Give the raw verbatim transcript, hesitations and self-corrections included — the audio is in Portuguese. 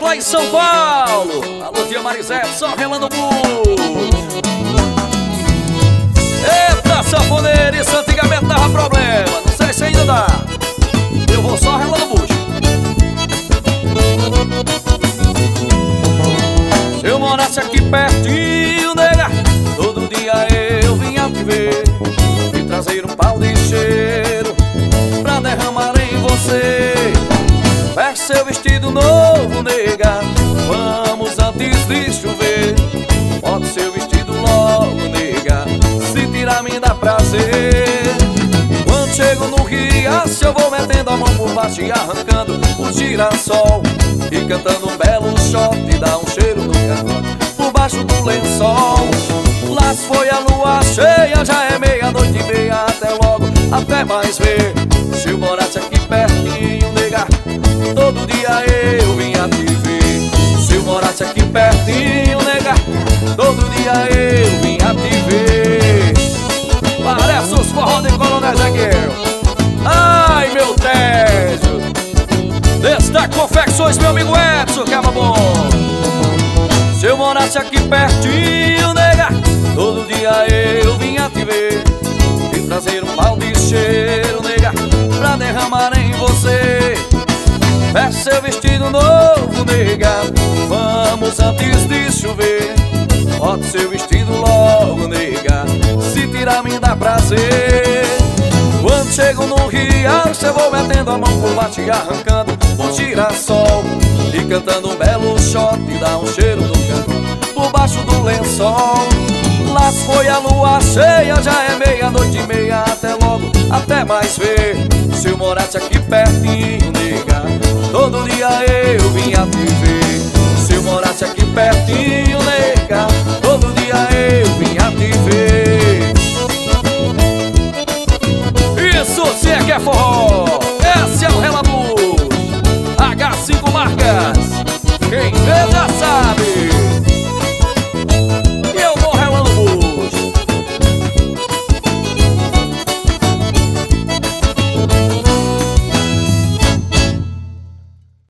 lá em São Paulo. Alô, tia Marisete, só relando muito. Eita, sanfoneiro, isso antigamente dava problema. Não sei se ainda dá. Eu vou só relando bucho. Se eu morasse aqui pertinho, nega, todo dia eu vinha te ver e trazer um pau de cheiro pra derramar em você. Veste seu vestido novo, nega, vamos antes de chover. Bota seu vestido logo, nega, se tirar me dá prazer. Quando chego no riacho eu vou metendo a mão por baixo e arrancando o girassol e cantando um belo shot e dá um cheiro no cangote por baixo do lençol. Lá se foi a lua cheia, já é meia-noite e meia, até logo, até mais ver. Se eu morasse aqui pertinho, nega, todo dia eu vinha te ver. Se eu morasse aqui pertinho, nega, todo dia eu vinha te ver. Parece os forró de Coronel Ezequiel. Ai, meu tédio. Destaque Confecções, meu amigo Edson, caba bom. Se eu morasse aqui pertinho, nega, todo dia eu vinha te ver e trazer um pau de cheiro, nega, pra derramar em você. Veste seu vestido novo, nega, vamos antes de chover. Bota seu vestido logo, nega, se tirar me dá prazer. Quando chego no riacho eu vou metendo a mão por baixo e arrancando o girassol e cantando um belo shot e dá um cheiro do canto por baixo do lençol. Lá se foi a lua cheia, já é meia-noite e meia, até logo, até mais ver. Se eu morasse aqui pertinho, nega, todo dia eu vinha te ver. Se eu morasse aqui pertinho,